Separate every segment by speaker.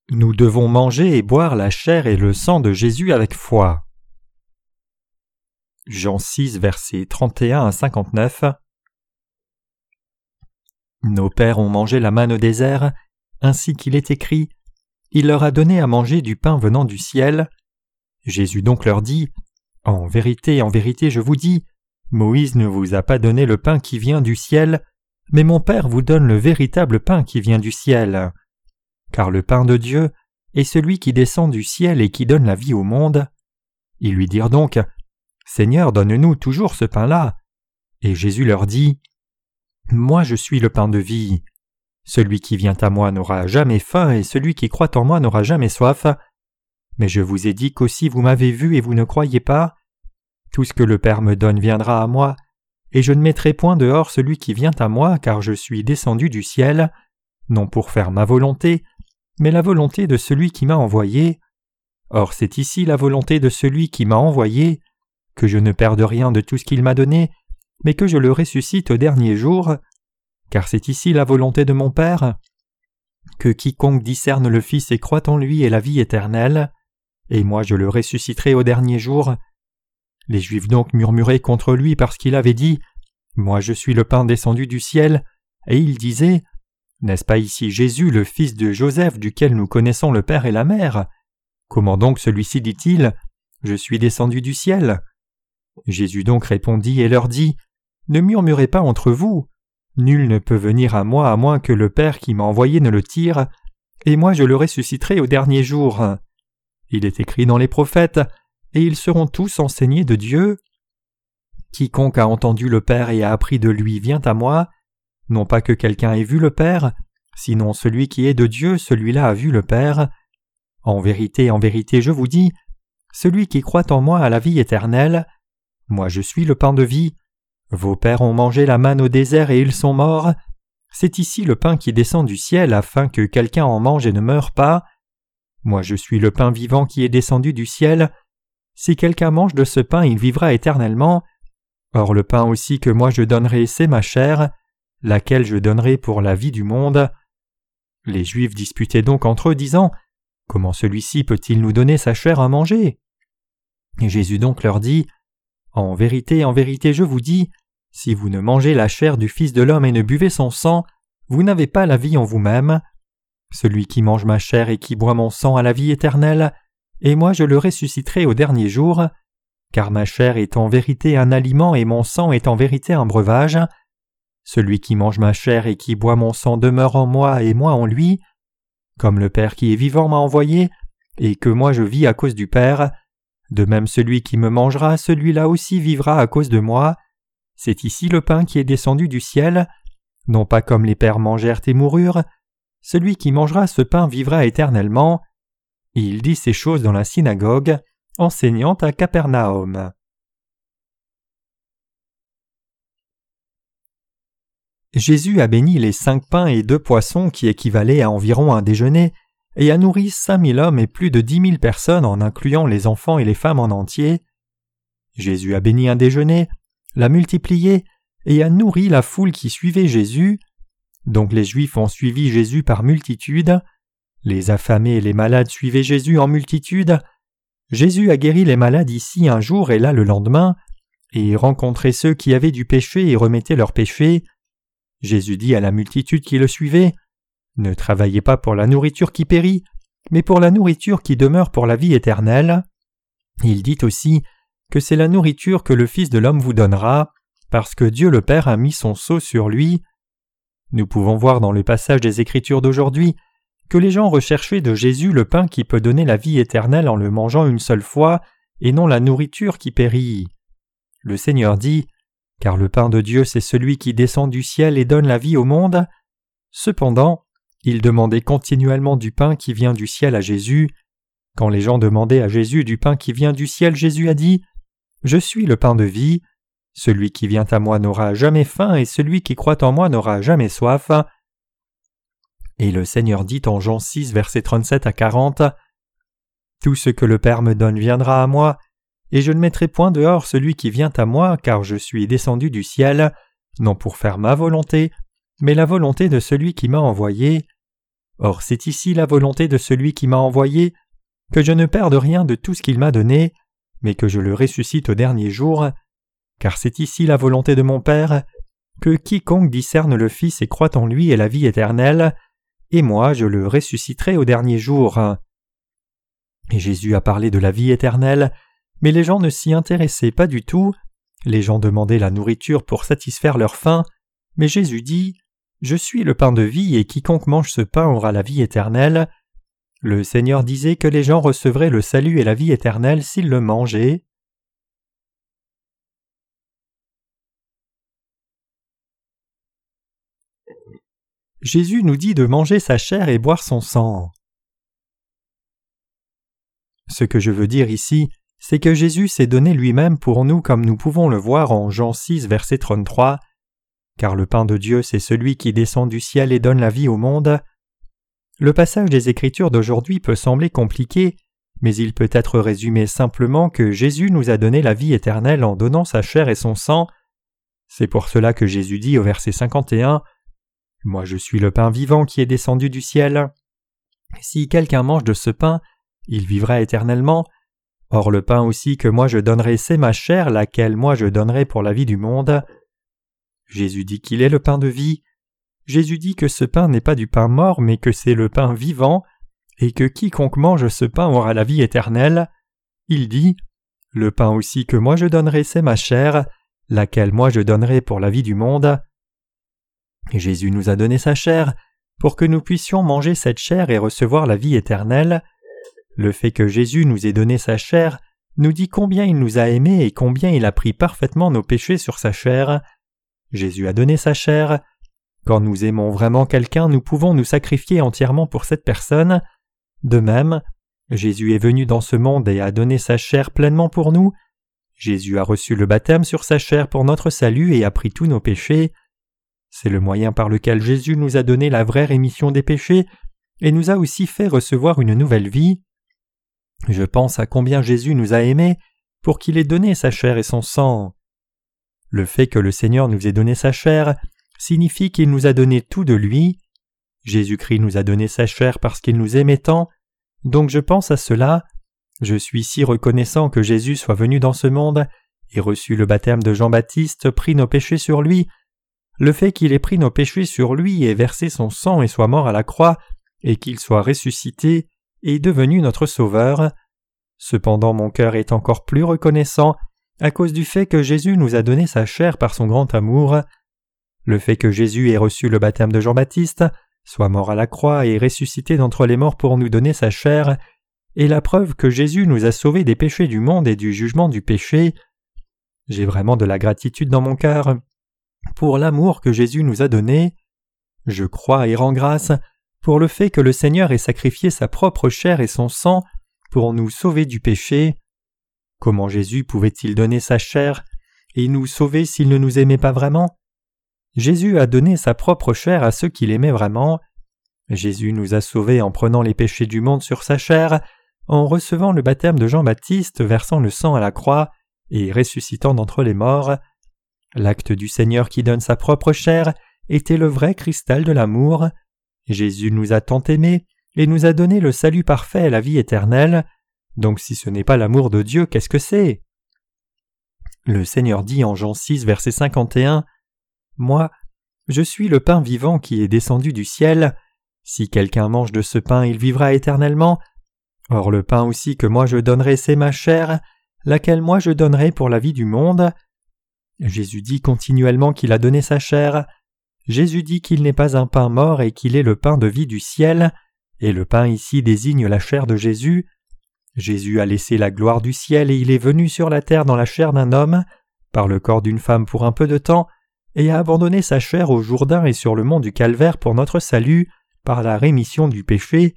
Speaker 1: Nous devons manger et boire la chair et le sang de Jésus avec foi. Jean 6, versets 31 à 59. Nos pères ont mangé la manne au désert, ainsi qu'il est écrit, « Il leur a donné à manger du pain venant du ciel. » Jésus donc leur dit, « En vérité, je vous dis, Moïse ne vous a pas donné le pain qui vient du ciel, mais mon Père vous donne le véritable pain qui vient du ciel. Car le pain de Dieu est celui qui descend du ciel et qui donne la vie au monde. » Ils lui dirent donc, « Seigneur, donne-nous toujours ce pain-là. » Et Jésus leur dit, « Moi je suis le pain de vie. Celui qui vient à moi n'aura jamais faim, et celui qui croit en moi n'aura jamais soif. Mais je vous ai dit qu'aussi vous m'avez vu et vous ne croyez pas. Tout ce que le Père me donne viendra à moi, et je ne mettrai point dehors celui qui vient à moi, car je suis descendu du ciel, non pour faire ma volonté, mais la volonté de celui qui m'a envoyé. Or c'est ici la volonté de celui qui m'a envoyé, que je ne perde rien de tout ce qu'il m'a donné, mais que je le ressuscite au dernier jour, car c'est ici la volonté de mon Père, que quiconque discerne le Fils et croit en lui ait la vie éternelle, et moi je le ressusciterai au dernier jour. » Les Juifs donc murmuraient contre lui parce qu'il avait dit « Moi je suis le pain descendu du ciel », et ils disaient « N'est-ce pas ici Jésus, le fils de Joseph, duquel nous connaissons le Père et la Mère? Comment donc celui-ci dit-il « Je suis descendu du ciel » ?» Jésus donc répondit et leur dit « Ne murmurez pas entre vous. Nul ne peut venir à moi à moins que le Père qui m'a envoyé ne le tire, et moi je le ressusciterai au dernier jour. Il est écrit dans les prophètes, et ils seront tous enseignés de Dieu. Quiconque a entendu le Père et a appris de lui vient à moi, non pas que quelqu'un ait vu le Père, sinon celui qui est de Dieu, celui-là a vu le Père. En vérité, je vous dis, celui qui croit en moi a la vie éternelle. Moi je suis le pain de vie. Vos pères ont mangé la manne au désert et ils sont morts. C'est ici le pain qui descend du ciel afin que quelqu'un en mange et ne meure pas. Moi je suis le pain vivant qui est descendu du ciel. Si quelqu'un mange de ce pain, il vivra éternellement. Or le pain aussi que moi je donnerai, c'est ma chair, laquelle je donnerai pour la vie du monde. » Les Juifs disputaient donc entre eux, disant « Comment celui-ci peut-il nous donner sa chair à manger ?» Et Jésus donc leur dit « En vérité, je vous dis, si vous ne mangez la chair du Fils de l'homme et ne buvez son sang, vous n'avez pas la vie en vous-même. Celui qui mange ma chair et qui boit mon sang a la vie éternelle, et moi je le ressusciterai au dernier jour, car ma chair est en vérité un aliment et mon sang est en vérité un breuvage. Celui qui mange ma chair et qui boit mon sang demeure en moi et moi en lui. Comme le Père qui est vivant m'a envoyé, et que moi je vis à cause du Père, de même celui qui me mangera, celui-là aussi vivra à cause de moi. C'est ici le pain qui est descendu du ciel, non pas comme les pères mangèrent et moururent. Celui qui mangera ce pain vivra éternellement. » Il dit ces choses dans la synagogue, enseignant à Capernaum. Jésus a béni les 5 pains et 2 poissons qui équivalaient à environ un déjeuner, et a nourri 5000 hommes et plus de 10 000 personnes en incluant les enfants et les femmes en entier. Jésus a béni un déjeuner, l'a multiplié, et a nourri la foule qui suivait Jésus. Donc les Juifs ont suivi Jésus par multitude. Les affamés et les malades suivaient Jésus en multitude. Jésus a guéri les malades ici un jour et là le lendemain, et rencontrait ceux qui avaient du péché et remettaient leurs péchés. Jésus dit à la multitude qui le suivait, « Ne travaillez pas pour la nourriture qui périt, mais pour la nourriture qui demeure pour la vie éternelle. » Il dit aussi que c'est la nourriture que le Fils de l'homme vous donnera, parce que Dieu le Père a mis son sceau sur lui. Nous pouvons voir dans le passage des Écritures d'aujourd'hui que les gens recherchaient de Jésus le pain qui peut donner la vie éternelle en le mangeant une seule fois, et non la nourriture qui périt. Le Seigneur dit « Car le pain de Dieu c'est celui qui descend du ciel et donne la vie au monde. » Cependant, ils demandaient continuellement du pain qui vient du ciel à Jésus. Quand les gens demandaient à Jésus du pain qui vient du ciel, Jésus a dit « Je suis le pain de vie. Celui qui vient à moi n'aura jamais faim, et celui qui croit en moi n'aura jamais soif. » Et le Seigneur dit en Jean 6, versets 37 à 40, « Tout ce que le Père me donne viendra à moi, et je ne mettrai point dehors celui qui vient à moi, car je suis descendu du ciel, non pour faire ma volonté, mais la volonté de celui qui m'a envoyé. Or c'est ici la volonté de celui qui m'a envoyé, que je ne perde rien de tout ce qu'il m'a donné, mais que je le ressuscite au dernier jour, car c'est ici la volonté de mon Père, que quiconque discerne le Fils et croit en lui ait la vie éternelle, et moi je le ressusciterai au dernier jour. » Et Jésus a parlé de la vie éternelle, mais les gens ne s'y intéressaient pas du tout. Les gens demandaient la nourriture pour satisfaire leur faim, mais Jésus dit « Je suis le pain de vie, et quiconque mange ce pain aura la vie éternelle. » Le Seigneur disait que les gens recevraient le salut et la vie éternelle s'ils le mangeaient. Jésus nous dit de manger sa chair et boire son sang. Ce que je veux dire ici, c'est que Jésus s'est donné lui-même pour nous comme nous pouvons le voir en Jean 6, verset 33. Car le pain de Dieu, c'est celui qui descend du ciel et donne la vie au monde. Le passage des Écritures d'aujourd'hui peut sembler compliqué, mais il peut être résumé simplement que Jésus nous a donné la vie éternelle en donnant sa chair et son sang. C'est pour cela que Jésus dit au verset 51 « Moi je suis le pain vivant qui est descendu du ciel. Si quelqu'un mange de ce pain, il vivra éternellement. Or le pain aussi que moi je donnerai, c'est ma chair, laquelle moi je donnerai pour la vie du monde. » Jésus dit qu'il est le pain de vie. Jésus dit que ce pain n'est pas du pain mort, mais que c'est le pain vivant, et que quiconque mange ce pain aura la vie éternelle. Il dit « Le pain aussi que moi je donnerai, c'est ma chair, laquelle moi je donnerai pour la vie du monde. » Jésus nous a donné sa chair pour que nous puissions manger cette chair et recevoir la vie éternelle. Le fait que Jésus nous ait donné sa chair nous dit combien il nous a aimés et combien il a pris parfaitement nos péchés sur sa chair. Jésus a donné sa chair. Quand nous aimons vraiment quelqu'un, nous pouvons nous sacrifier entièrement pour cette personne. De même, Jésus est venu dans ce monde et a donné sa chair pleinement pour nous. Jésus a reçu le baptême sur sa chair pour notre salut et a pris tous nos péchés. C'est le moyen par lequel Jésus nous a donné la vraie rémission des péchés et nous a aussi fait recevoir une nouvelle vie. Je pense à combien Jésus nous a aimés pour qu'il ait donné sa chair et son sang. Le fait que le Seigneur nous ait donné sa chair signifie qu'il nous a donné tout de lui. Jésus-Christ nous a donné sa chair parce qu'il nous aimait tant, donc je pense à cela. Je suis si reconnaissant que Jésus soit venu dans ce monde et reçu le baptême de Jean-Baptiste, pris nos péchés sur lui. Le fait qu'il ait pris nos péchés sur lui et versé son sang et soit mort à la croix, et qu'il soit ressuscité, est devenu notre Sauveur. Cependant mon cœur est encore plus reconnaissant à cause du fait que Jésus nous a donné sa chair par son grand amour. Le fait que Jésus ait reçu le baptême de Jean-Baptiste, soit mort à la croix et ressuscité d'entre les morts pour nous donner sa chair, est la preuve que Jésus nous a sauvés des péchés du monde et du jugement du péché. J'ai vraiment de la gratitude dans mon cœur pour l'amour que Jésus nous a donné. Je crois et rends grâce pour le fait que le Seigneur ait sacrifié sa propre chair et son sang pour nous sauver du péché. Comment Jésus pouvait-il donner sa chair et nous sauver s'il ne nous aimait pas vraiment? Jésus a donné sa propre chair à ceux qu'il aimait vraiment. Jésus nous a sauvés en prenant les péchés du monde sur sa chair, en recevant le baptême de Jean-Baptiste, versant le sang à la croix et ressuscitant d'entre les morts. L'acte du Seigneur qui donne sa propre chair était le vrai cristal de l'amour. Jésus nous a tant aimés et nous a donné le salut parfait et la vie éternelle. Donc si ce n'est pas l'amour de Dieu, qu'est-ce que c'est? Le Seigneur dit en Jean 6, verset 51, « Moi, je suis le pain vivant qui est descendu du ciel. Si quelqu'un mange de ce pain, il vivra éternellement. Or le pain aussi que moi je donnerai, c'est ma chair, laquelle moi je donnerai pour la vie du monde. » Jésus dit continuellement qu'il a donné sa chair. Jésus dit qu'il n'est pas un pain mort et qu'il est le pain de vie du ciel, et le pain ici désigne la chair de Jésus. Jésus a laissé la gloire du ciel et il est venu sur la terre dans la chair d'un homme, par le corps d'une femme pour un peu de temps, et a abandonné sa chair au Jourdain et sur le mont du Calvaire pour notre salut, par la rémission du péché.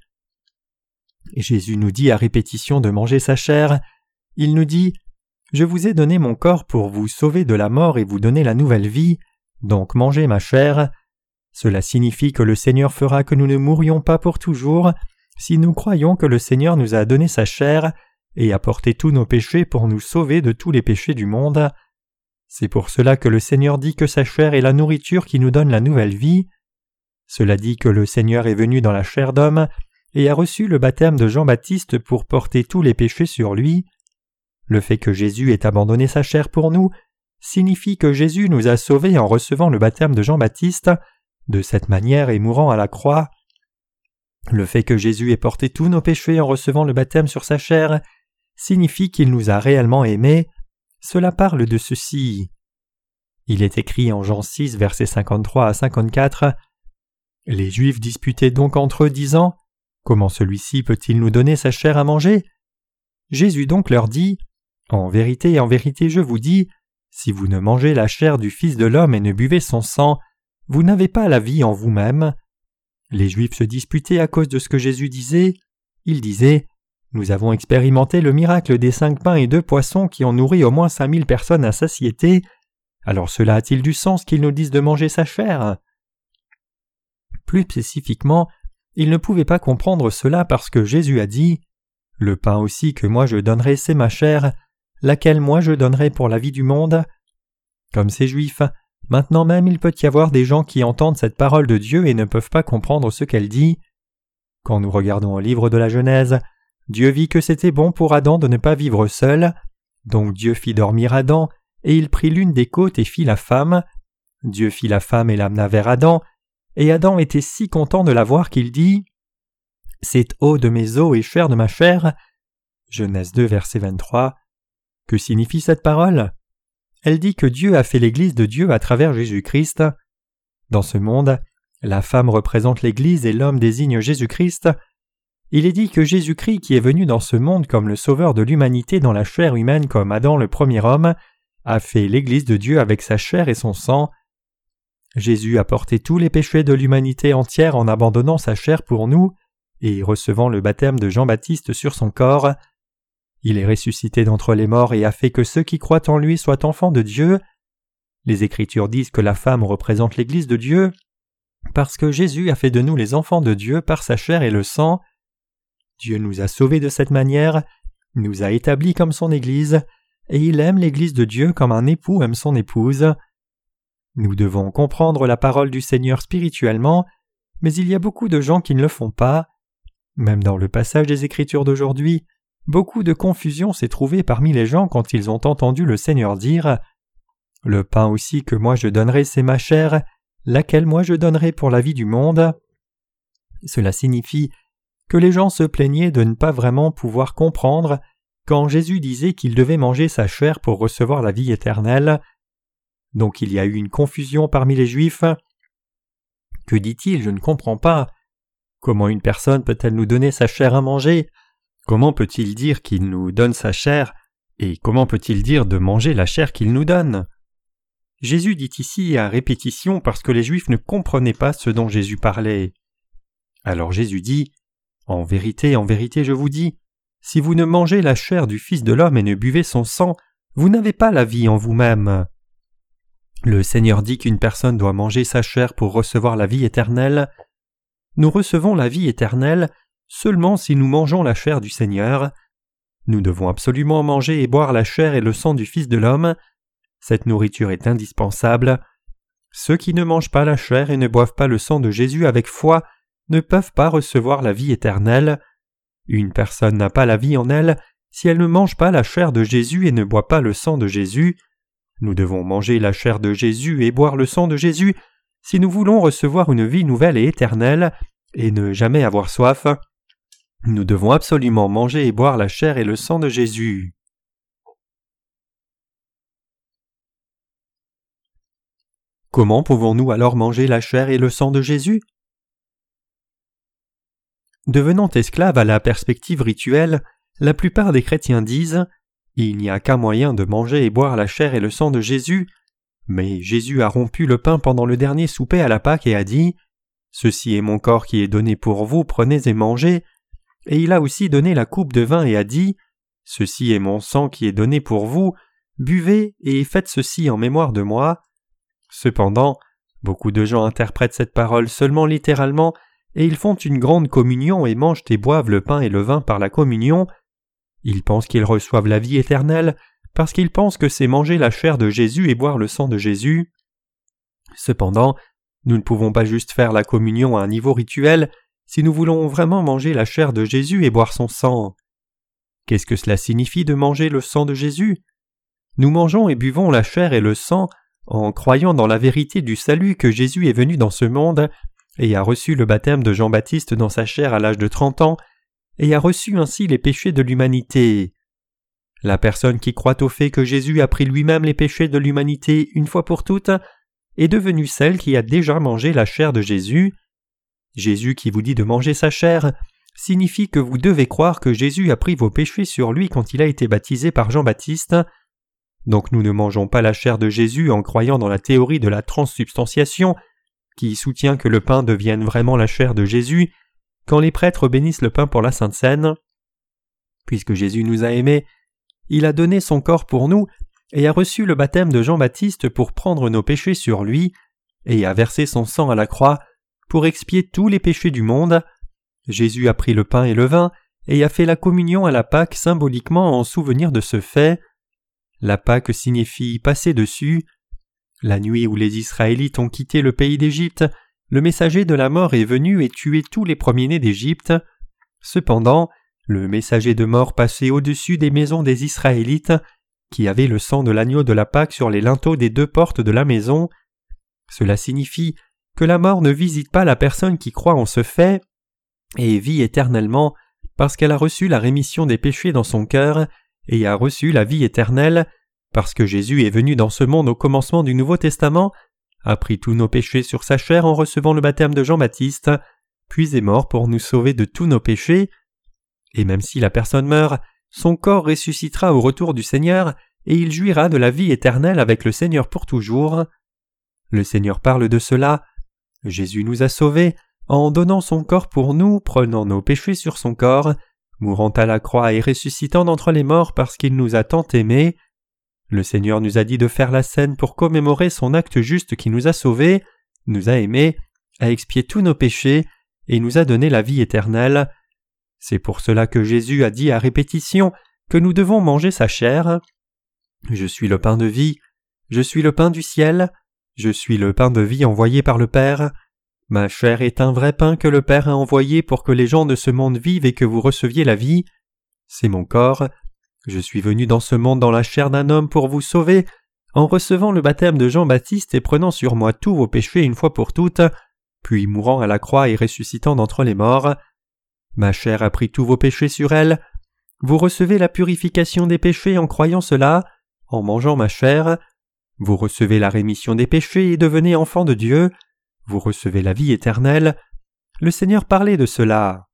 Speaker 1: Jésus nous dit à répétition de manger sa chair. Il nous dit « Je vous ai donné mon corps pour vous sauver de la mort et vous donner la nouvelle vie, donc mangez ma chair. » Cela signifie que le Seigneur fera que nous ne mourions pas pour toujours, si nous croyons que le Seigneur nous a donné sa chair et a porté tous nos péchés pour nous sauver de tous les péchés du monde. C'est pour cela que le Seigneur dit que sa chair est la nourriture qui nous donne la nouvelle vie. Cela dit que le Seigneur est venu dans la chair d'homme et a reçu le baptême de Jean-Baptiste pour porter tous les péchés sur lui. Le fait que Jésus ait abandonné sa chair pour nous signifie que Jésus nous a sauvés en recevant le baptême de Jean-Baptiste, de cette manière et mourant à la croix. Le fait que Jésus ait porté tous nos péchés en recevant le baptême sur sa chair signifie qu'il nous a réellement aimés. Cela parle de ceci. Il est écrit en Jean 6, versets 53 à 54, « Les Juifs disputaient donc entre eux, disant, « Comment celui-ci peut-il nous donner sa chair à manger ?» Jésus donc leur dit, « En vérité, je vous dis, si vous ne mangez la chair du Fils de l'homme et ne buvez son sang, vous n'avez pas la vie en vous-même. » Les Juifs se disputaient à cause de ce que Jésus disait. Il disait, « Nous avons expérimenté le miracle des 5 pains et 2 poissons qui ont nourri au moins 5000 personnes à satiété. Alors cela a-t-il du sens qu'ils nous disent de manger sa chair ?» Plus spécifiquement, ils ne pouvaient pas comprendre cela parce que Jésus a dit « Le pain aussi que moi je donnerai, c'est ma chair, laquelle moi je donnerai pour la vie du monde. » Comme ces Juifs, maintenant même il peut y avoir des gens qui entendent cette parole de Dieu et ne peuvent pas comprendre ce qu'elle dit. Quand nous regardons au livre de la Genèse, Dieu vit que c'était bon pour Adam de ne pas vivre seul, donc Dieu fit dormir Adam, et il prit l'une des côtes et fit la femme. Dieu fit la femme et l'amena vers Adam, et Adam était si content de la voir qu'il dit « C'est eau de mes os et chair de ma chair. » Genèse 2, verset 23. Que signifie cette parole ? Elle dit que Dieu a fait l'Église de Dieu à travers Jésus-Christ. Dans ce monde, la femme représente l'Église et l'homme désigne Jésus-Christ. Il est dit que Jésus-Christ, qui est venu dans ce monde comme le sauveur de l'humanité dans la chair humaine comme Adam le premier homme, a fait l'Église de Dieu avec sa chair et son sang. Jésus a porté tous les péchés de l'humanité entière en abandonnant sa chair pour nous et recevant le baptême de Jean-Baptiste sur son corps. Il est ressuscité d'entre les morts et a fait que ceux qui croient en lui soient enfants de Dieu. Les Écritures disent que la femme représente l'Église de Dieu parce que Jésus a fait de nous les enfants de Dieu par sa chair et le sang. Dieu nous a sauvés de cette manière, nous a établis comme son Église, et il aime l'Église de Dieu comme un époux aime son épouse. Nous devons comprendre la parole du Seigneur spirituellement, mais il y a beaucoup de gens qui ne le font pas. Même dans le passage des Écritures d'aujourd'hui, beaucoup de confusion s'est trouvée parmi les gens quand ils ont entendu le Seigneur dire « Le pain aussi que moi je donnerai, c'est ma chair, laquelle moi je donnerai pour la vie du monde. » Cela signifie que les gens se plaignaient de ne pas vraiment pouvoir comprendre quand Jésus disait qu'il devait manger sa chair pour recevoir la vie éternelle. Donc il y a eu une confusion parmi les Juifs. Que dit-il ? Je ne comprends pas. Comment une personne peut-elle nous donner sa chair à manger ? Comment peut-il dire qu'il nous donne sa chair ? Et comment peut-il dire de manger la chair qu'il nous donne ? Jésus dit ici à répétition parce que les Juifs ne comprenaient pas ce dont Jésus parlait. Alors Jésus dit « En vérité, je vous dis, si vous ne mangez la chair du Fils de l'homme et ne buvez son sang, vous n'avez pas la vie en vous-même. » Le Seigneur dit qu'une personne doit manger sa chair pour recevoir la vie éternelle. Nous recevons la vie éternelle seulement si nous mangeons la chair du Seigneur. Nous devons absolument manger et boire la chair et le sang du Fils de l'homme. Cette nourriture est indispensable. Ceux qui ne mangent pas la chair et ne boivent pas le sang de Jésus avec foi ne peuvent pas recevoir la vie éternelle. Une personne n'a pas la vie en elle si elle ne mange pas la chair de Jésus et ne boit pas le sang de Jésus. Nous devons manger la chair de Jésus et boire le sang de Jésus si nous voulons recevoir une vie nouvelle et éternelle et ne jamais avoir soif. Nous devons absolument manger et boire la chair et le sang de Jésus. Comment pouvons-nous alors manger la chair et le sang de Jésus ? Devenant esclaves à la perspective rituelle, la plupart des chrétiens disent « Il n'y a qu'un moyen de manger et boire la chair et le sang de Jésus », mais Jésus a rompu le pain pendant le dernier souper à la Pâque et a dit « Ceci est mon corps qui est donné pour vous, prenez et mangez », et il a aussi donné la coupe de vin et a dit « Ceci est mon sang qui est donné pour vous, buvez et faites ceci en mémoire de moi ». Cependant, beaucoup de gens interprètent cette parole seulement littéralement et ils font une grande communion et mangent et boivent le pain et le vin par la communion. Ils pensent qu'ils reçoivent la vie éternelle parce qu'ils pensent que c'est manger la chair de Jésus et boire le sang de Jésus. Cependant, Nous ne pouvons pas juste faire la communion à un niveau rituel si nous voulons vraiment manger la chair de Jésus et boire son sang. Qu'est-ce que cela signifie de manger le sang de Jésus ? Nous mangeons et buvons la chair et le sang en croyant dans la vérité du salut que Jésus est venu dans ce monde et a reçu le baptême de Jean-Baptiste dans sa chair à l'âge de 30 ans et a reçu ainsi les péchés de l'humanité. La personne qui croit au fait que Jésus a pris lui-même les péchés de l'humanité une fois pour toutes est devenue celle qui a déjà mangé la chair de Jésus. Jésus qui vous dit de manger sa chair signifie que vous devez croire que Jésus a pris vos péchés sur lui quand il a été baptisé par Jean-Baptiste. Donc nous ne mangeons pas la chair de Jésus en croyant dans la théorie de la transsubstantiation qui soutient que le pain devienne vraiment la chair de Jésus quand les prêtres bénissent le pain pour la Sainte Seine. Puisque Jésus nous a aimés, il a donné son corps pour nous et a reçu le baptême de Jean-Baptiste pour prendre nos péchés sur lui et a versé son sang à la croix pour expier tous les péchés du monde. Jésus a pris le pain et le vin et a fait la communion à la Pâque symboliquement en souvenir de ce fait. La Pâque signifie passer dessus. La nuit où les Israélites ont quitté le pays d'Égypte, le messager de la mort est venu et tué tous les premiers-nés d'Égypte. Cependant, le messager de mort passait au-dessus des maisons des Israélites, qui avaient le sang de l'agneau de la Pâque sur les linteaux des 2 portes de la maison. Cela signifie que la mort ne visite pas la personne qui croit en ce fait et vit éternellement parce qu'elle a reçu la rémission des péchés dans son cœur et a reçu la vie éternelle, parce que Jésus est venu dans ce monde au commencement du Nouveau Testament, a pris tous nos péchés sur sa chair en recevant le baptême de Jean-Baptiste, puis est mort pour nous sauver de tous nos péchés. Et même si la personne meurt, son corps ressuscitera au retour du Seigneur et il jouira de la vie éternelle avec le Seigneur pour toujours. Le Seigneur parle de cela. Jésus nous a sauvés en donnant son corps pour nous, prenant nos péchés sur son corps, mourant à la croix et ressuscitant d'entre les morts parce qu'il nous a tant aimés. Le Seigneur nous a dit de faire la scène pour commémorer son acte juste qui nous a sauvés, nous a aimés, a expié tous nos péchés et nous a donné la vie éternelle. C'est pour cela que Jésus a dit à répétition que nous devons manger sa chair. Je suis le pain de vie, je suis le pain du ciel, je suis le pain de vie envoyé par le Père. Ma chair est un vrai pain que le Père a envoyé pour que les gens de ce monde vivent et que vous receviez la vie. C'est mon corps. Je suis venu dans ce monde dans la chair d'un homme pour vous sauver, en recevant le baptême de Jean-Baptiste et prenant sur moi tous vos péchés une fois pour toutes, puis mourant à la croix et ressuscitant d'entre les morts. Ma chair a pris tous vos péchés sur elle. Vous recevez la purification des péchés en croyant cela, en mangeant ma chair. Vous recevez la rémission des péchés et devenez enfants de Dieu. Vous recevez la vie éternelle. Le Seigneur parlait de cela.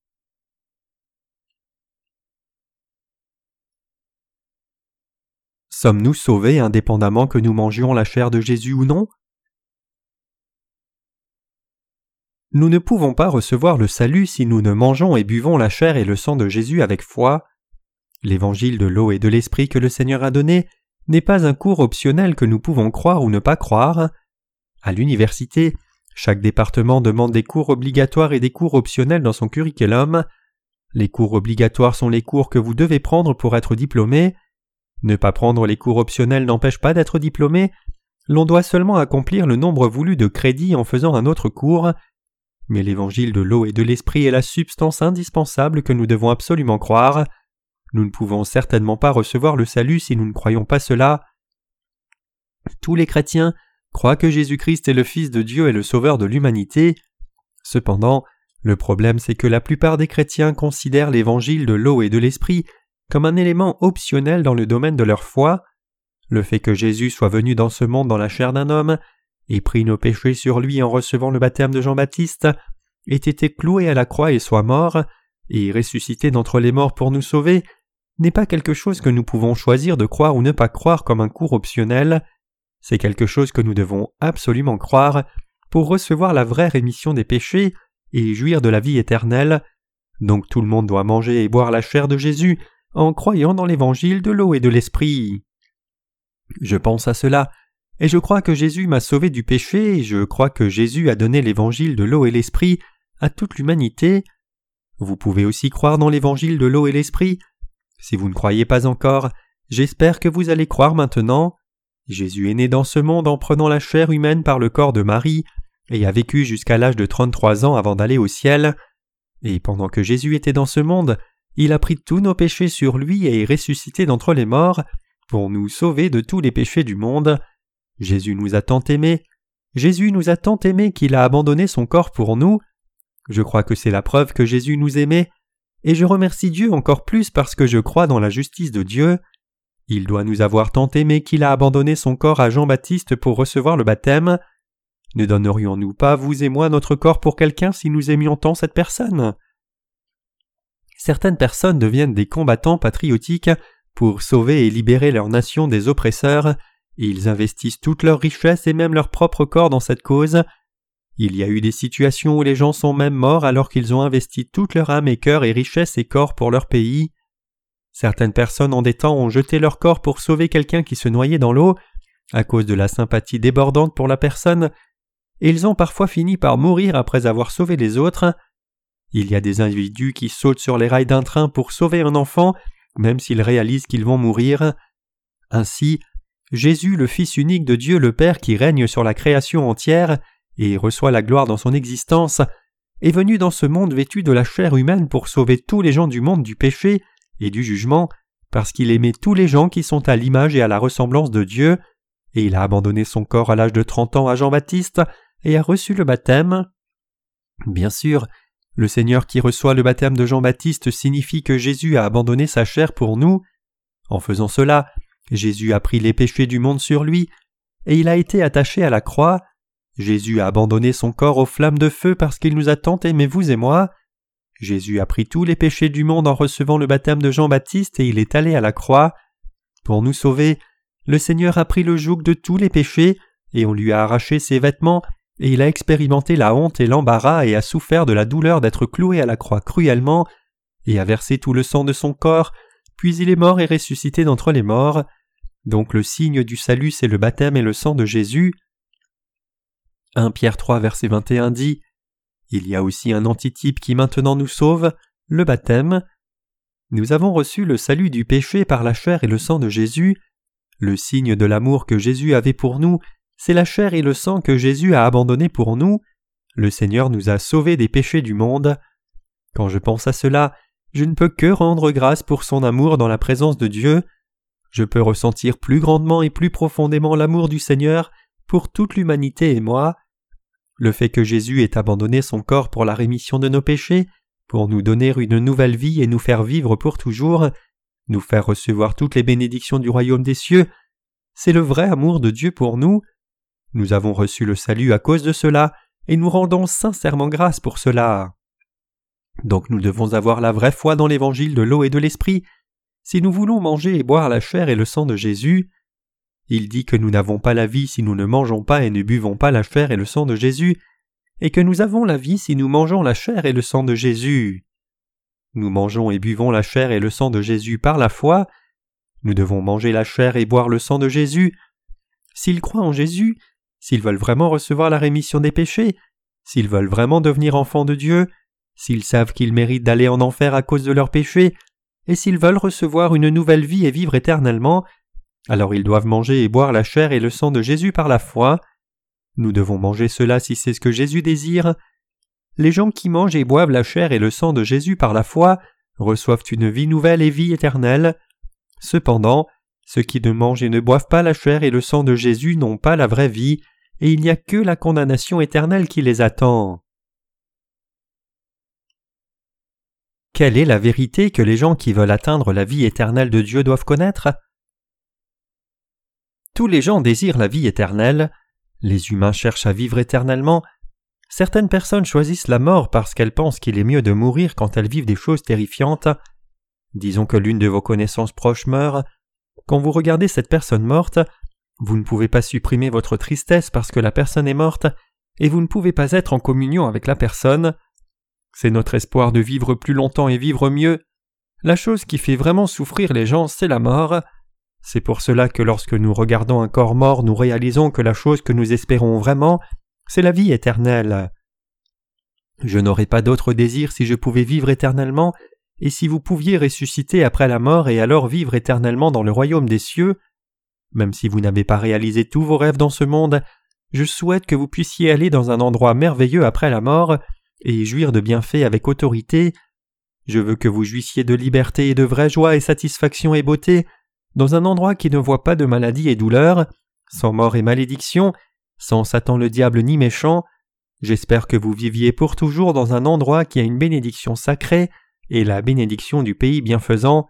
Speaker 1: Sommes-nous sauvés indépendamment que nous mangions la chair de Jésus ou non ? Nous ne pouvons pas recevoir le salut si nous ne mangeons et buvons la chair et le sang de Jésus avec foi. L'évangile de l'eau et de l'esprit que le Seigneur a donné n'est pas un cours optionnel que nous pouvons croire ou ne pas croire. À l'université, chaque département demande des cours obligatoires et des cours optionnels dans son curriculum. Les cours obligatoires sont les cours que vous devez prendre pour être diplômé. Ne pas prendre les cours optionnels n'empêche pas d'être diplômé. L'on doit seulement accomplir le nombre voulu de crédits en faisant un autre cours. Mais l'évangile de l'eau et de l'esprit est la substance indispensable que nous devons absolument croire. Nous ne pouvons certainement pas recevoir le salut si nous ne croyons pas cela. Tous les chrétiens croient que Jésus-Christ est le Fils de Dieu et le Sauveur de l'humanité. Cependant, le problème c'est que la plupart des chrétiens considèrent l'évangile de l'eau et de l'esprit comme un élément optionnel dans le domaine de leur foi. Le fait que Jésus soit venu dans ce monde dans la chair d'un homme et pris nos péchés sur lui en recevant le baptême de Jean-Baptiste, ait été cloué à la croix et soit mort, et ressuscité d'entre les morts pour nous sauver, n'est pas quelque chose que nous pouvons choisir de croire ou ne pas croire comme un cours optionnel. C'est quelque chose que nous devons absolument croire pour recevoir la vraie rémission des péchés et jouir de la vie éternelle. Donc tout le monde doit manger et boire la chair de Jésus en croyant dans l'évangile de l'eau et de l'esprit. Je pense à cela, et je crois que Jésus m'a sauvé du péché, et je crois que Jésus a donné l'évangile de l'eau et l'esprit à toute l'humanité. Vous pouvez aussi croire dans l'évangile de l'eau et l'esprit. Si vous ne croyez pas encore, j'espère que vous allez croire maintenant. Jésus est né dans ce monde en prenant la chair humaine par le corps de Marie, et a vécu jusqu'à l'âge de 33 ans avant d'aller au ciel. Et pendant que Jésus était dans ce monde, il a pris tous nos péchés sur lui et est ressuscité d'entre les morts pour nous sauver de tous les péchés du monde. Jésus nous a tant aimés qu'il a abandonné son corps pour nous. Je crois que c'est la preuve que Jésus nous aimait, et je remercie Dieu encore plus parce que je crois dans la justice de Dieu. Il doit nous avoir tant aimés qu'il a abandonné son corps à Jean-Baptiste pour recevoir le baptême. Ne donnerions-nous pas, vous et moi, notre corps pour quelqu'un si nous aimions tant cette personne ? Certaines personnes deviennent des combattants patriotiques pour sauver et libérer leur nation des oppresseurs. Ils investissent toute leur richesse et même leur propre corps dans cette cause. Il y a eu des situations où les gens sont même morts alors qu'ils ont investi toute leur âme et cœur et richesse et corps pour leur pays. Certaines personnes en des temps ont jeté leur corps pour sauver quelqu'un qui se noyait dans l'eau, à cause de la sympathie débordante pour la personne, et ils ont parfois fini par mourir après avoir sauvé les autres. Il y a des individus qui sautent sur les rails d'un train pour sauver un enfant, même s'ils réalisent qu'ils vont mourir. Ainsi, Jésus, le Fils unique de Dieu le Père qui règne sur la création entière et reçoit la gloire dans son existence, est venu dans ce monde vêtu de la chair humaine pour sauver tous les gens du monde du péché et du jugement, parce qu'il aimait tous les gens qui sont à l'image et à la ressemblance de Dieu, et il a abandonné son corps à l'âge de 30 ans à Jean-Baptiste et a reçu le baptême. Bien sûr, le Seigneur qui reçoit le baptême de Jean-Baptiste signifie que Jésus a abandonné sa chair pour nous. En faisant cela, Jésus a pris les péchés du monde sur lui, et il a été attaché à la croix. Jésus a abandonné son corps aux flammes de feu parce qu'il nous a tant aimés, vous et moi. Jésus a pris tous les péchés du monde en recevant le baptême de Jean-Baptiste et il est allé à la croix. Pour nous sauver, le Seigneur a pris le joug de tous les péchés et on lui a arraché ses vêtements et il a expérimenté la honte et l'embarras et a souffert de la douleur d'être cloué à la croix cruellement et a versé tout le sang de son corps, puis il est mort et ressuscité d'entre les morts. Donc le signe du salut, c'est le baptême et le sang de Jésus. 1 Pierre 3, verset 21 dit « Il y a aussi un antitype qui maintenant nous sauve, le baptême. Nous avons reçu le salut du péché par la chair et le sang de Jésus. Le signe de l'amour que Jésus avait pour nous, c'est la chair et le sang que Jésus a abandonné pour nous. Le Seigneur nous a sauvés des péchés du monde. Quand je pense à cela, je ne peux que rendre grâce pour son amour dans la présence de Dieu. Je peux ressentir plus grandement et plus profondément l'amour du Seigneur pour toute l'humanité et moi. Le fait que Jésus ait abandonné son corps pour la rémission de nos péchés, pour nous donner une nouvelle vie et nous faire vivre pour toujours, nous faire recevoir toutes les bénédictions du royaume des cieux, c'est le vrai amour de Dieu pour nous. Nous avons reçu le salut à cause de cela et nous rendons sincèrement grâce pour cela. Donc nous devons avoir la vraie foi dans l'évangile de l'eau et de l'esprit si nous voulons manger et boire la chair et le sang de Jésus. Il dit que nous n'avons pas la vie si nous ne mangeons pas et ne buvons pas la chair et le sang de Jésus, et que nous avons la vie si nous mangeons la chair et le sang de Jésus. Nous mangeons et buvons la chair et le sang de Jésus par la foi. Nous devons manger la chair et boire le sang de Jésus. S'ils croient en Jésus, s'ils veulent vraiment recevoir la rémission des péchés, s'ils veulent vraiment devenir enfants de Dieu, s'ils savent qu'ils méritent d'aller en enfer à cause de leurs péchés, et s'ils veulent recevoir une nouvelle vie et vivre éternellement, alors ils doivent manger et boire la chair et le sang de Jésus par la foi. Nous devons manger cela si c'est ce que Jésus désire. Les gens qui mangent et boivent la chair et le sang de Jésus par la foi reçoivent une vie nouvelle et vie éternelle. Cependant, ceux qui ne mangent et ne boivent pas la chair et le sang de Jésus n'ont pas la vraie vie, et il n'y a que la condamnation éternelle qui les attend. Quelle est la vérité que les gens qui veulent atteindre la vie éternelle de Dieu doivent connaître ? Tous les gens désirent la vie éternelle. Les humains cherchent à vivre éternellement. Certaines personnes choisissent la mort parce qu'elles pensent qu'il est mieux de mourir quand elles vivent des choses terrifiantes. Disons que l'une de vos connaissances proches meurt. Quand vous regardez cette personne morte, vous ne pouvez pas supprimer votre tristesse parce que la personne est morte, et vous ne pouvez pas être en communion avec la personne. C'est notre espoir de vivre plus longtemps et vivre mieux. La chose qui fait vraiment souffrir les gens, c'est la mort. C'est pour cela que lorsque nous regardons un corps mort, nous réalisons que la chose que nous espérons vraiment, c'est la vie éternelle. Je n'aurais pas d'autre désir si je pouvais vivre éternellement, et si vous pouviez ressusciter après la mort et alors vivre éternellement dans le royaume des cieux. Même si vous n'avez pas réalisé tous vos rêves dans ce monde, je souhaite que vous puissiez aller dans un endroit merveilleux après la mort et jouir de bienfaits avec autorité. Je veux que vous jouissiez de liberté et de vraie joie et satisfaction et beauté dans un endroit qui ne voit pas de maladie et douleur, sans mort et malédiction, sans Satan le diable ni méchant. J'espère que vous viviez pour toujours dans un endroit qui a une bénédiction sacrée et la bénédiction du pays bienfaisant.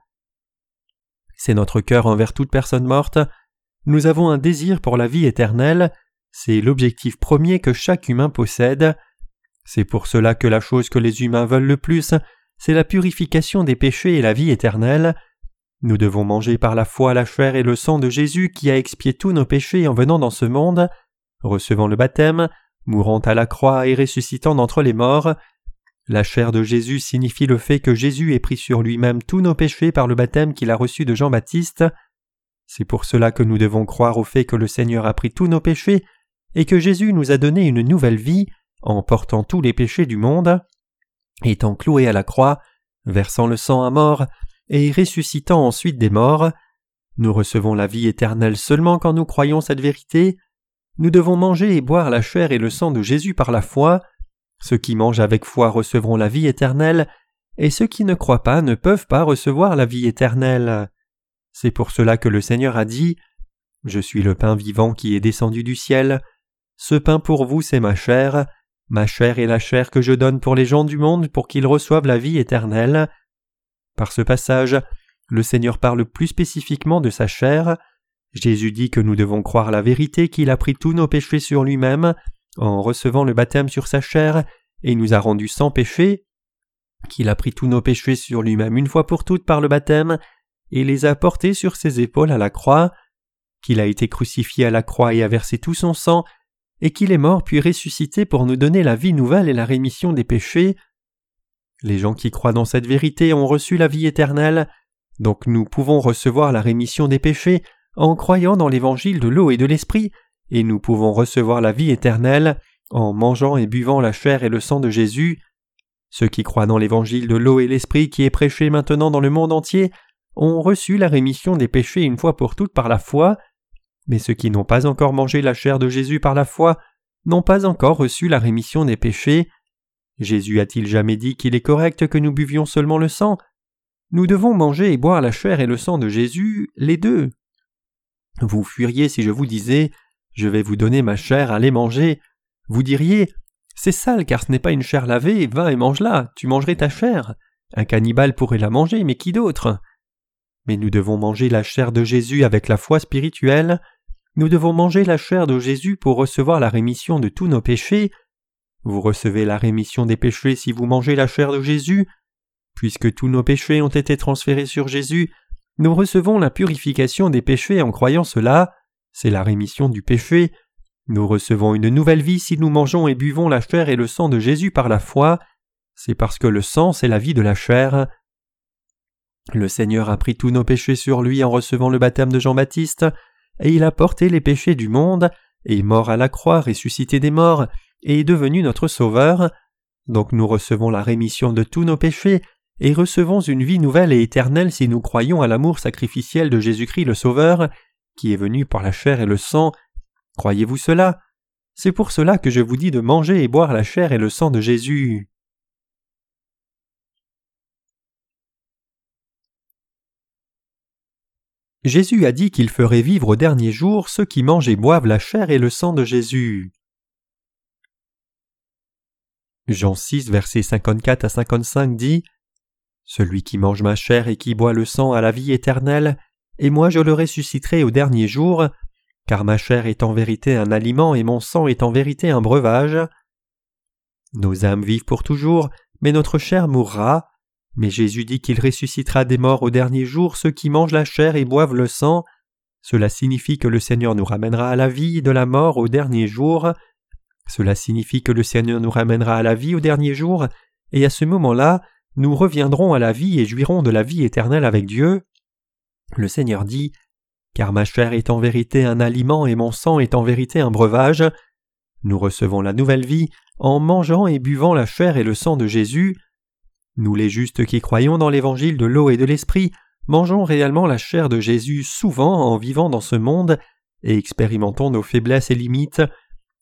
Speaker 1: C'est notre cœur envers toute personne morte. Nous avons un désir pour la vie éternelle. C'est l'objectif premier que chaque humain possède. C'est pour cela que la chose que les humains veulent le plus, c'est la purification des péchés et la vie éternelle. Nous devons manger par la foi la chair et le sang de Jésus qui a expié tous nos péchés en venant dans ce monde, recevant le baptême, mourant à la croix et ressuscitant d'entre les morts. La chair de Jésus signifie le fait que Jésus ait pris sur lui-même tous nos péchés par le baptême qu'il a reçu de Jean-Baptiste. C'est pour cela que nous devons croire au fait que le Seigneur a pris tous nos péchés et que Jésus nous a donné une nouvelle vie en portant tous les péchés du monde, étant cloué à la croix, versant le sang à mort et ressuscitant ensuite des morts. Nous recevons la vie éternelle seulement quand nous croyons cette vérité. Nous devons manger et boire la chair et le sang de Jésus par la foi. Ceux qui mangent avec foi recevront la vie éternelle, et ceux qui ne croient pas ne peuvent pas recevoir la vie éternelle. C'est pour cela que le Seigneur a dit « Je suis le pain vivant qui est descendu du ciel. Ce pain pour vous, c'est ma chair est la chair que je donne pour les gens du monde pour qu'ils reçoivent la vie éternelle. » Par ce passage, le Seigneur parle plus spécifiquement de sa chair. Jésus dit que nous devons croire la vérité qu'il a pris tous nos péchés sur lui-même en recevant le baptême sur sa chair et nous a rendus sans péché, qu'il a pris tous nos péchés sur lui-même une fois pour toutes par le baptême et les a portés sur ses épaules à la croix, qu'il a été crucifié à la croix et a versé tout son sang, et qu'il est mort puis ressuscité pour nous donner la vie nouvelle et la rémission des péchés. Les gens qui croient dans cette vérité ont reçu la vie éternelle, donc nous pouvons recevoir la rémission des péchés en croyant dans l'évangile de l'eau et de l'esprit, et nous pouvons recevoir la vie éternelle en mangeant et buvant la chair et le sang de Jésus. Ceux qui croient dans l'évangile de l'eau et l'esprit qui est prêché maintenant dans le monde entier ont reçu la rémission des péchés une fois pour toutes par la foi, mais ceux qui n'ont pas encore mangé la chair de Jésus par la foi n'ont pas encore reçu la rémission des péchés. Jésus a-t-il jamais dit qu'il est correct que nous buvions seulement le sang? Nous devons manger et boire la chair et le sang de Jésus, les deux. Vous fuiriez si je vous disais « Je vais vous donner ma chair, allez manger ». Vous diriez « C'est sale car ce n'est pas une chair lavée, va et mange-la, tu mangerais ta chair. Un cannibale pourrait la manger, mais qui d'autre ?» Mais nous devons manger la chair de Jésus avec la foi spirituelle. Nous devons manger la chair de Jésus pour recevoir la rémission de tous nos péchés. Vous recevez la rémission des péchés si vous mangez la chair de Jésus. Puisque tous nos péchés ont été transférés sur Jésus, nous recevons la purification des péchés en croyant cela. C'est la rémission du péché. Nous recevons une nouvelle vie si nous mangeons et buvons la chair et le sang de Jésus par la foi. C'est parce que le sang, c'est la vie de la chair. Le Seigneur a pris tous nos péchés sur lui en recevant le baptême de Jean-Baptiste, et il a porté les péchés du monde, est mort à la croix, ressuscité des morts, et est devenu notre Sauveur. Donc nous recevons la rémission de tous nos péchés, et recevons une vie nouvelle et éternelle si nous croyons à l'amour sacrificiel de Jésus-Christ le Sauveur, qui est venu par la chair et le sang. Croyez-vous cela? C'est pour cela que je vous dis de manger et boire la chair et le sang de Jésus. Jésus a dit qu'il ferait vivre au dernier jour ceux qui mangent et boivent la chair et le sang de Jésus. Jean 6, versets 54 à 55 dit « Celui qui mange ma chair et qui boit le sang a la vie éternelle, et moi je le ressusciterai au dernier jour, car ma chair est en vérité un aliment et mon sang est en vérité un breuvage. Nos âmes vivent pour toujours, mais notre chair mourra. Mais Jésus dit qu'il ressuscitera des morts au dernier jour ceux qui mangent la chair et boivent le sang. Cela signifie que le Seigneur nous ramènera à la vie de la mort au dernier jour. Cela signifie que le Seigneur nous ramènera à la vie au dernier jour, et à ce moment-là, nous reviendrons à la vie et jouirons de la vie éternelle avec Dieu. Le Seigneur dit « Car ma chair est en vérité un aliment et mon sang est en vérité un breuvage. » Nous recevons la nouvelle vie en mangeant et buvant la chair et le sang de Jésus. Nous les justes qui croyons dans l'évangile de l'eau et de l'esprit mangeons réellement la chair de Jésus souvent en vivant dans ce monde et expérimentons nos faiblesses et limites.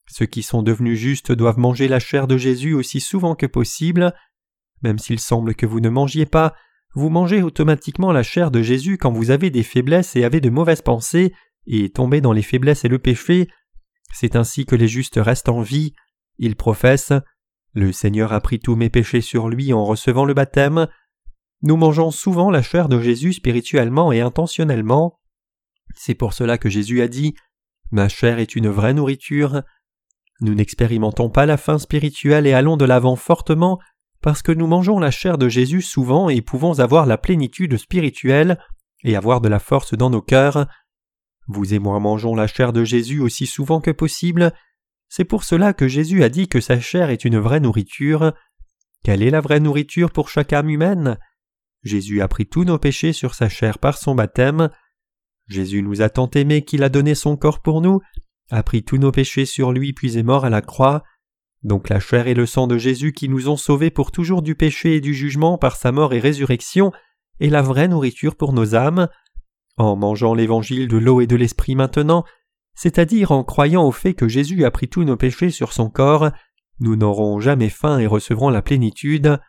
Speaker 1: Ceux qui sont devenus justes doivent manger la chair de Jésus aussi souvent que possible. Même s'il semble que vous ne mangiez pas, vous mangez automatiquement la chair de Jésus quand vous avez des faiblesses et avez de mauvaises pensées et tombez dans les faiblesses et le péché. C'est ainsi que les justes restent en vie. Ils professent « Le Seigneur a pris tous mes péchés sur lui en recevant le baptême ». Nous mangeons souvent la chair de Jésus spirituellement et intentionnellement. C'est pour cela que Jésus a dit « Ma chair est une vraie nourriture ». Nous n'expérimentons pas la faim spirituelle et allons de l'avant fortement parce que nous mangeons la chair de Jésus souvent et pouvons avoir la plénitude spirituelle et avoir de la force dans nos cœurs. Vous et moi mangeons la chair de Jésus aussi souvent que possible. C'est pour cela que Jésus a dit que sa chair est une vraie nourriture. Quelle est la vraie nourriture pour chaque âme humaine ? Jésus a pris tous nos péchés sur sa chair par son baptême. Jésus nous a tant aimés qu'il a donné son corps pour nous, a pris tous nos péchés sur lui puis est mort à la croix. Donc la chair et le sang de Jésus qui nous ont sauvés pour toujours du péché et du jugement par sa mort et résurrection est la vraie nourriture pour nos âmes. En mangeant l'évangile de l'eau et de l'esprit maintenant, c'est-à-dire en croyant au fait que Jésus a pris tous nos péchés sur son corps, nous n'aurons jamais faim et recevrons la plénitude.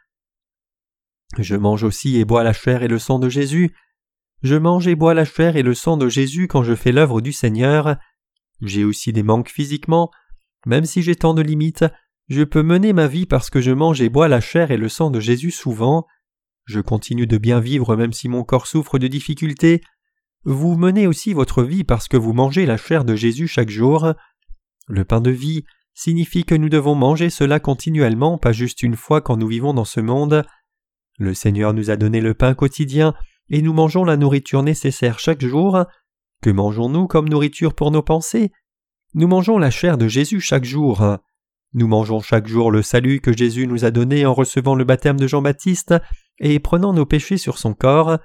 Speaker 1: Je mange aussi et bois la chair et le sang de Jésus. Je mange et bois la chair et le sang de Jésus quand je fais l'œuvre du Seigneur. J'ai aussi des manques physiquement. Même si j'ai tant de limites, je peux mener ma vie parce que je mange et bois la chair et le sang de Jésus souvent. Je continue de bien vivre même si mon corps souffre de difficultés. Vous menez aussi votre vie parce que vous mangez la chair de Jésus chaque jour. Le pain de vie signifie que nous devons manger cela continuellement, pas juste une fois quand nous vivons dans ce monde. Le Seigneur nous a donné le pain quotidien et nous mangeons la nourriture nécessaire chaque jour. Que mangeons-nous comme nourriture pour nos pensées ? Nous mangeons la chair de Jésus chaque jour. Nous mangeons chaque jour le salut que Jésus nous a donné en recevant le baptême de Jean-Baptiste et prenant nos péchés sur son corps.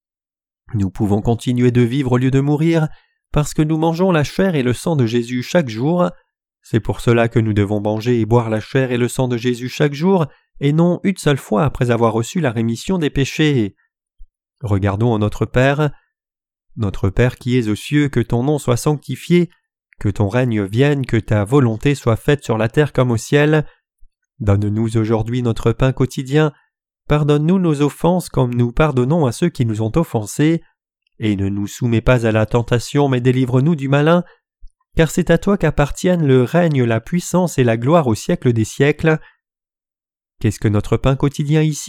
Speaker 1: Nous pouvons continuer de vivre au lieu de mourir parce que nous mangeons la chair et le sang de Jésus chaque jour. C'est pour cela que nous devons manger et boire la chair et le sang de Jésus chaque jour et non une seule fois après avoir reçu la rémission des péchés. Regardons en notre Père. Notre Père qui es aux cieux, que ton nom soit sanctifié, que ton règne vienne, que ta volonté soit faite sur la terre comme au ciel. Donne-nous aujourd'hui notre pain quotidien. Pardonne-nous nos offenses comme nous pardonnons à ceux qui nous ont offensés. Et ne nous soumets pas à la tentation, mais délivre-nous du malin. Car c'est à toi qu'appartiennent le règne, la puissance et la gloire au siècle des siècles. Qu'est-ce que notre pain quotidien ici ?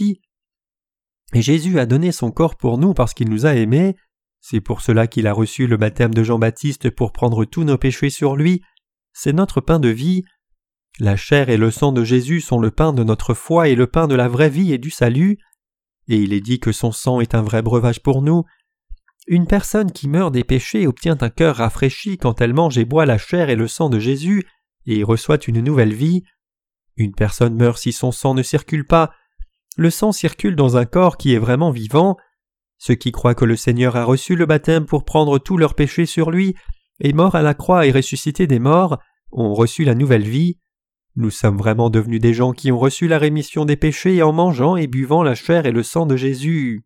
Speaker 1: Jésus a donné son corps pour nous parce qu'il nous a aimés. C'est pour cela qu'il a reçu le baptême de Jean-Baptiste pour prendre tous nos péchés sur lui. C'est notre pain de vie. La chair et le sang de Jésus sont le pain de notre foi et le pain de la vraie vie et du salut. Et il est dit que son sang est un vrai breuvage pour nous. Une personne qui meurt des péchés obtient un cœur rafraîchi quand elle mange et boit la chair et le sang de Jésus et reçoit une nouvelle vie. Une personne meurt si son sang ne circule pas. Le sang circule dans un corps qui est vraiment vivant. Ceux qui croient que le Seigneur a reçu le baptême pour prendre tous leurs péchés sur lui, est mort à la croix et ressuscité des morts, ont reçu la nouvelle vie. Nous sommes vraiment devenus des gens qui ont reçu la rémission des péchés en mangeant et buvant la chair et le sang de Jésus.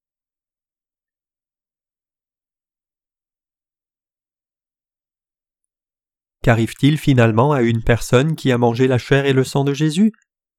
Speaker 1: Qu'arrive-t-il finalement à une personne qui a mangé la chair et le sang de Jésus ?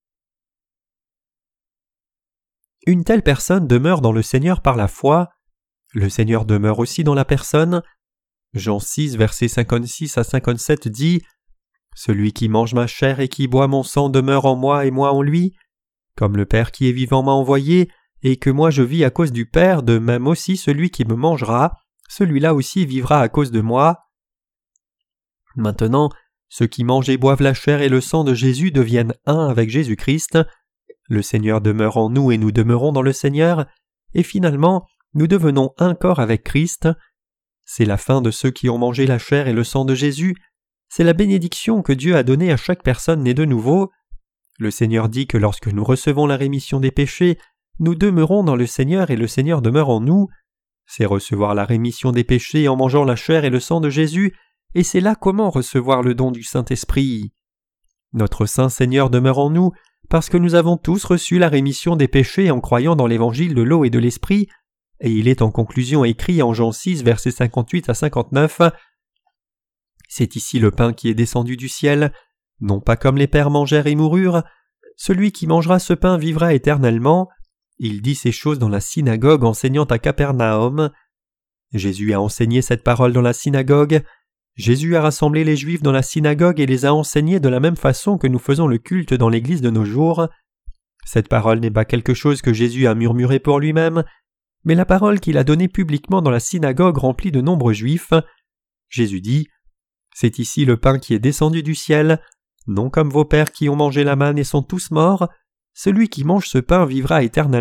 Speaker 1: Une telle personne demeure dans le Seigneur par la foi. Le Seigneur demeure aussi dans la personne. Jean 6, versets 56 à 57 dit « Celui qui mange ma chair et qui boit mon sang demeure en moi et moi en lui. Comme le Père qui est vivant m'a envoyé, et que moi je vis à cause du Père, de même aussi celui qui me mangera, celui-là aussi vivra à cause de moi. » Maintenant, ceux qui mangent et boivent la chair et le sang de Jésus deviennent un avec Jésus-Christ. Le Seigneur demeure en nous et nous demeurons dans le Seigneur, et finalement, nous devenons un corps avec Christ. C'est la fin de ceux qui ont mangé la chair et le sang de Jésus. C'est la bénédiction que Dieu a donnée à chaque personne née de nouveau. Le Seigneur dit que lorsque nous recevons la rémission des péchés, nous demeurons dans le Seigneur et le Seigneur demeure en nous. C'est recevoir la rémission des péchés en mangeant la chair et le sang de Jésus, et c'est là comment recevoir le don du Saint-Esprit. Notre Saint Seigneur demeure en nous, parce que nous avons tous reçu la rémission des péchés en croyant dans l'évangile de l'eau et de l'esprit, et il est en conclusion écrit en Jean 6, versets 58 à 59. C'est ici le pain qui est descendu du ciel, non pas comme les pères mangèrent et moururent. Celui qui mangera ce pain vivra éternellement. Il dit ces choses dans la synagogue enseignant à Capernaum. Jésus a enseigné cette parole dans la synagogue. Jésus a rassemblé les Juifs dans la synagogue et les a enseignés de la même façon que nous faisons le culte dans l'Église de nos jours. Cette parole n'est pas quelque chose que Jésus a murmuré pour lui-même, mais la parole qu'il a donnée publiquement dans la synagogue remplie de nombreux Juifs. Jésus dit « C'est ici le pain qui est descendu du ciel, non comme vos pères qui ont mangé la manne et sont tous morts. Celui qui mange ce pain vivra éternellement. »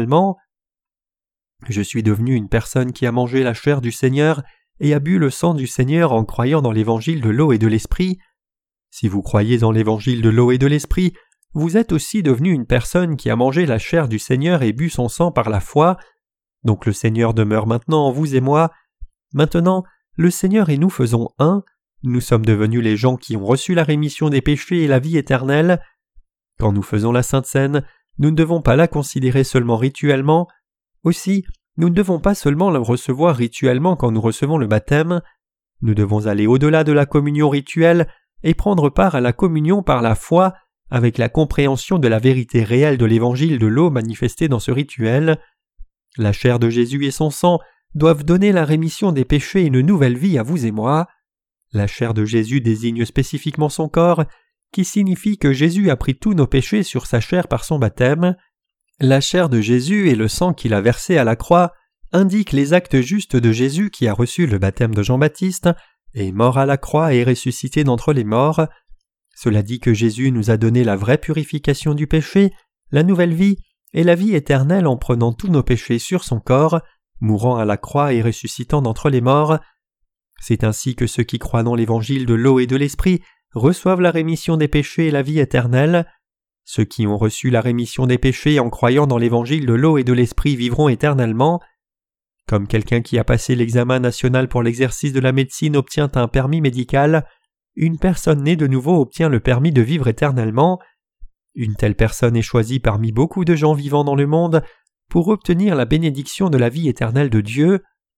Speaker 1: Je suis devenu une personne qui a mangé la chair du Seigneur et a bu le sang du Seigneur en croyant dans l'évangile de l'eau et de l'esprit. Si vous croyez dans l'évangile de l'eau et de l'esprit, vous êtes aussi devenu une personne qui a mangé la chair du Seigneur et bu son sang par la foi. Donc le Seigneur demeure maintenant en vous et moi. Maintenant, le Seigneur et nous faisons un. Nous sommes devenus les gens qui ont reçu la rémission des péchés et la vie éternelle. Quand nous faisons la Sainte Seine, nous ne devons pas la considérer seulement rituellement. Aussi, nous ne devons pas seulement la recevoir rituellement quand nous recevons le baptême. Nous devons aller au-delà de la communion rituelle et prendre part à la communion par la foi avec la compréhension de la vérité réelle de l'évangile de l'eau manifestée dans ce rituel. La chair de Jésus et son sang doivent donner la rémission des péchés et une nouvelle vie à vous et moi. La chair de Jésus désigne spécifiquement son corps, qui signifie que Jésus a pris tous nos péchés sur sa chair par son baptême. La chair de Jésus et le sang qu'il a versé à la croix indiquent les actes justes de Jésus qui a reçu le baptême de Jean-Baptiste, est mort à la croix et est ressuscité d'entre les morts. Cela dit que Jésus nous a donné la vraie purification du péché, la nouvelle vie et la vie éternelle en prenant tous nos péchés sur son corps, mourant à la croix et ressuscitant d'entre les morts. C'est ainsi que ceux qui croient dans l'évangile de l'eau et de l'esprit reçoivent la rémission des péchés et la vie éternelle. Ceux qui ont reçu la rémission des péchés en croyant dans l'évangile de l'eau et de l'esprit vivront éternellement. Comme quelqu'un qui a passé l'examen national pour l'exercice de la médecine obtient un permis médical, une personne née de nouveau obtient le permis de vivre éternellement. Une telle personne est choisie parmi beaucoup de gens vivant dans le monde pour obtenir la bénédiction de la vie éternelle de Dieu.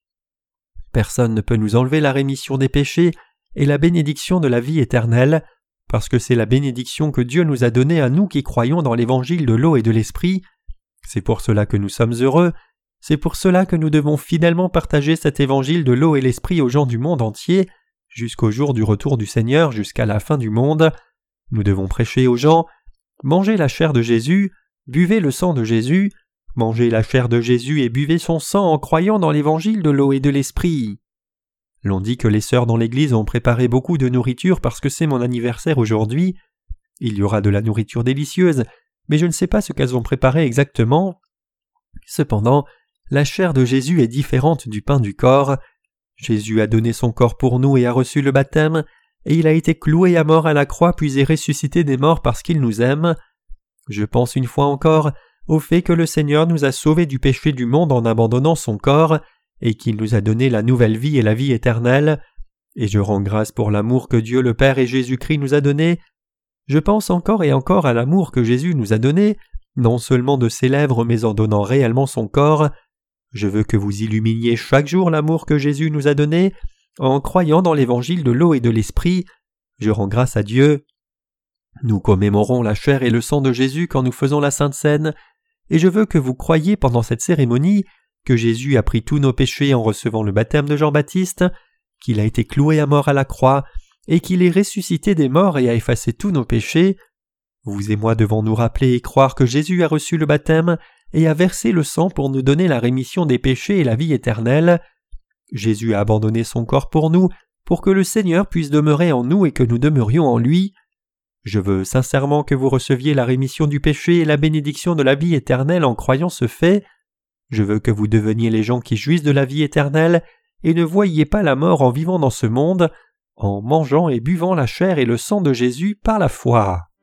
Speaker 1: Personne ne peut nous enlever la rémission des péchés et la bénédiction de la vie éternelle, parce que c'est la bénédiction que Dieu nous a donnée à nous qui croyons dans l'évangile de l'eau et de l'esprit. C'est pour cela que nous sommes heureux, c'est pour cela que nous devons fidèlement partager cet évangile de l'eau et l'esprit aux gens du monde entier, jusqu'au jour du retour du Seigneur, jusqu'à la fin du monde. Nous devons prêcher aux gens, mangez la chair de Jésus, buvez le sang de Jésus, mangez la chair de Jésus et buvez son sang en croyant dans l'évangile de l'eau et de l'esprit. L'on dit que les sœurs dans l'église ont préparé beaucoup de nourriture parce que c'est mon anniversaire aujourd'hui. Il y aura de la nourriture délicieuse, mais je ne sais pas ce qu'elles ont préparé exactement. Cependant, la chair de Jésus est différente du pain du corps. Jésus a donné son corps pour nous et a reçu le baptême, et il a été cloué à mort à la croix puis est ressuscité des morts parce qu'il nous aime. Je pense une fois encore au fait que le Seigneur nous a sauvés du péché du monde en abandonnant son corps, et qu'il nous a donné la nouvelle vie et la vie éternelle, et je rends grâce pour l'amour que Dieu le Père et Jésus-Christ nous a donné. Je pense encore et encore à l'amour que Jésus nous a donné, non seulement de ses lèvres mais en donnant réellement son corps. Je veux que vous illuminiez chaque jour l'amour que Jésus nous a donné, en croyant dans l'évangile de l'eau et de l'esprit. Je rends grâce à Dieu. Nous commémorons la chair et le sang de Jésus quand nous faisons la Sainte Seine, et je veux que vous croyiez pendant cette cérémonie que Jésus a pris tous nos péchés en recevant le baptême de Jean-Baptiste, qu'il a été cloué à mort à la croix, et qu'il est ressuscité des morts et a effacé tous nos péchés. Vous et moi devons nous rappeler et croire que Jésus a reçu le baptême et a versé le sang pour nous donner la rémission des péchés et la vie éternelle. Jésus a abandonné son corps pour nous, pour que le Seigneur puisse demeurer en nous et que nous demeurions en lui. Je veux sincèrement que vous receviez la rémission du péché et la bénédiction de la vie éternelle en croyant ce fait. Je veux que vous deveniez les gens qui jouissent de la vie éternelle et ne voyiez pas la mort en vivant dans ce monde, en mangeant et buvant la chair et le sang de Jésus par la foi.